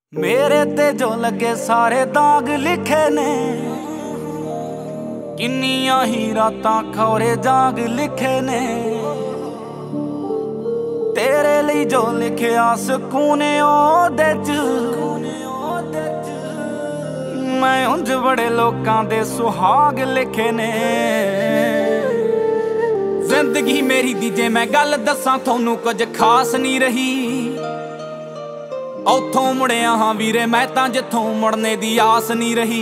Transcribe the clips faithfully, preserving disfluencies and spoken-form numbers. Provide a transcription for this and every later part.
मेरे ते जो लगे सारे दाग लिखे ने, किन्नियां ही रातां खौरे जाग लिखे ने। तेरे लिए जो लिखिया सुकून ओदे च, मैं उंज बड़े लोकां दे सुहाग लिखे ने। जिंदगी मेरी दी जे मैं गल दसां थोनू कुछ खास नहीं रही। उथों मुड़िया हाँ वीरे मैं तां जिथों मुड़ने दी आस नहीं रही।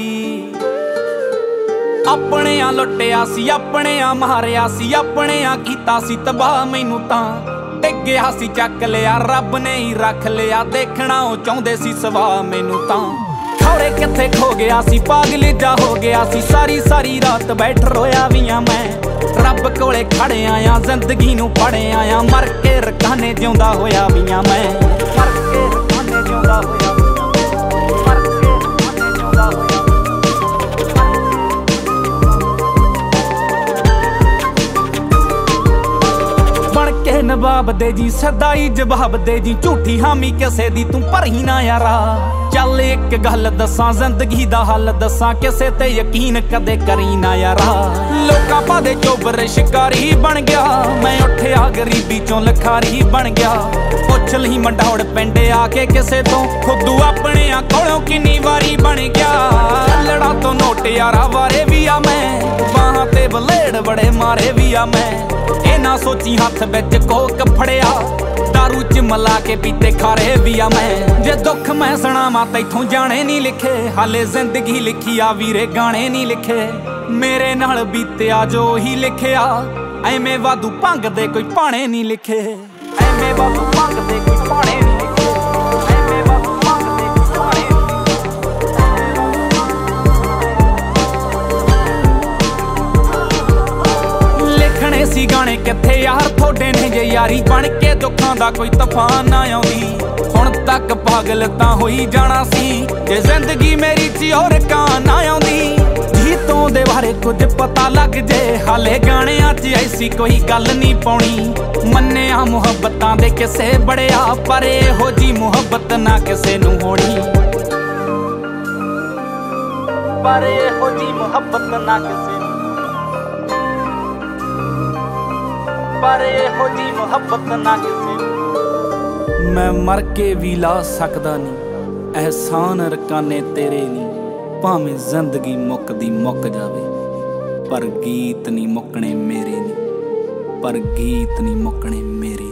अपने आ लुटिया सी, अपने आ मारिया सी, अपने आ कीता सी तबाह। मैनू तां डिग्गिया सी चक लिया, रब ने ही रख लिया। देखना ओ चाहुंदे सी सवा, मैनू तां खौरे किथे खो गया सी। पागल जा हो गया सी, सारी सारी रात बैठ रोया भी आ मैं। रब कोले खड़े आया, जिंदगी नू पड़े आया। मर के रखाने जिउंदा होया भी आ मैं। मर के रखाने जिउंदा होया, मर के रखाने जिउंदा होया। बन के नवाब दे जी, सदाई जवाब दे जी। झूठी हामी किसे दी तू भरी ना यारा। चल एक गल दसां, जिंदगी दा हल दसां। किसे ते यकीन कदे करी ना यारा। लोकां पादे चोबर शिकारी बन गया, मैं उठिया गरीबी चों लखारी बन गया। पुछ लही मंडौड़ पिंड आके किसे तो, खुदू अपने आ कोलों किन्नी वारी बन गया। लड़ा तो नोट यारा वारे भी आ मैं, बाहां ते बलेड़ बड़े मारे भी आ मैं। ए ना सोची हथ विच कोक फड़िया, दारू च मला के पीते खारे भी आ मैं। जे दुख मैं सुणावां तैथों जाने नहीं लिखे, हाले जिंदगी लिखी आ वीरे गाने नहीं लिखे। मेरे नाल बीतिया जो ही लिखिया, ऐवें वाधू भंग दे कोई पाने नहीं लिखे। ऐवें वाधू भंग दे कोई पाने नहीं लिखे। ऐवें वाधू भंग दे कोई पाने नहीं लिखने सी गाने किथे यार थोड़े ने जे यारी बन के। दुखां दा कोई तूफान ना आउंदी, हुण तक पागल तां होई जाना सी। जे जिंदगी मेरी च और कां ना आउंदी, गीतों दे बारे कुछ पता लग जे। हाले गाणियां च ऐसी कोई गल नहीं पाउणी। मन्निया मुहब्बतां दे किसे बड़िया, पर इहो जी मुहब्बत ना किसे नूं होणी। पर इहो जी मुहब्बत ना किसे नूं, पर इहो जी मुहब्बत ना किसे नूं। मैं मर के भी ला सकदा नहीं एहसान रकाने तेरे नी। भावें जिंदगी मुकदी मुक जावे, पर गीत नहीं मुकने मेरे नी। पर गीत नहीं मुकने मेरे।